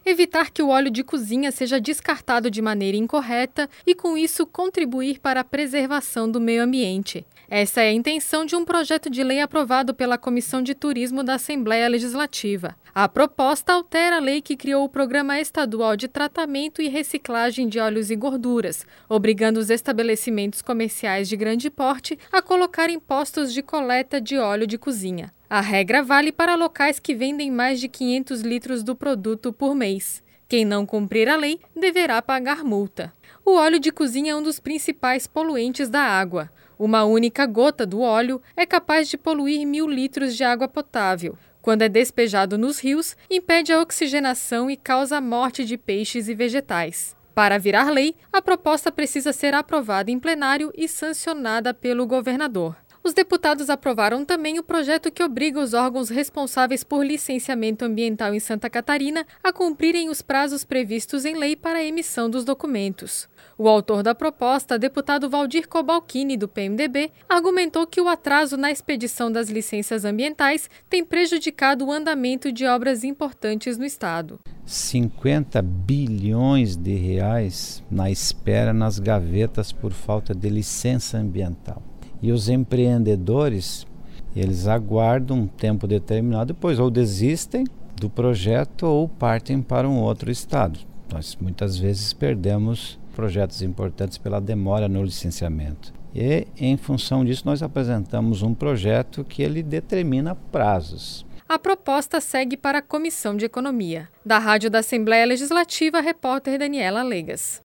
evitar que o óleo de cozinha seja descartado de maneira incorreta e, com isso, contribuir para a preservação do meio ambiente. Essa é a intenção de um projeto de lei aprovado pela Comissão de Turismo da Assembleia Legislativa. A proposta altera a lei que criou o Programa Estadual de Tratamento e Reciclagem de Óleos e Gorduras, obrigando os estabelecimentos comerciais de grande porte a colocar impostos de coleta de óleo de cozinha. A regra vale para locais que vendem mais de 500 litros do produto por mês. Quem não cumprir a lei deverá pagar multa. O óleo de cozinha é um dos principais poluentes da água. Uma única gota do óleo é capaz de poluir 1.000 litros de água potável. Quando é despejado nos rios, impede a oxigenação e causa a morte de peixes e vegetais. Para virar lei, a proposta precisa ser aprovada em plenário e sancionada pelo governador. Os deputados aprovaram também o projeto que obriga os órgãos responsáveis por licenciamento ambiental em Santa Catarina a cumprirem os prazos previstos em lei para a emissão dos documentos. O autor da proposta, deputado Valdir Cobalcini, do PMDB, argumentou que o atraso na expedição das licenças ambientais tem prejudicado o andamento de obras importantes no estado. 50 bilhões de reais na espera nas gavetas por falta de licença ambiental. E os empreendedores, eles aguardam um tempo determinado, depois ou desistem do projeto ou partem para um outro estado. Nós muitas vezes perdemos projetos importantes pela demora no licenciamento. E, em função disso, nós apresentamos um projeto que ele determina prazos. A proposta segue para a Comissão de Economia. Da Rádio da Assembleia Legislativa, a repórter Daniela Legas.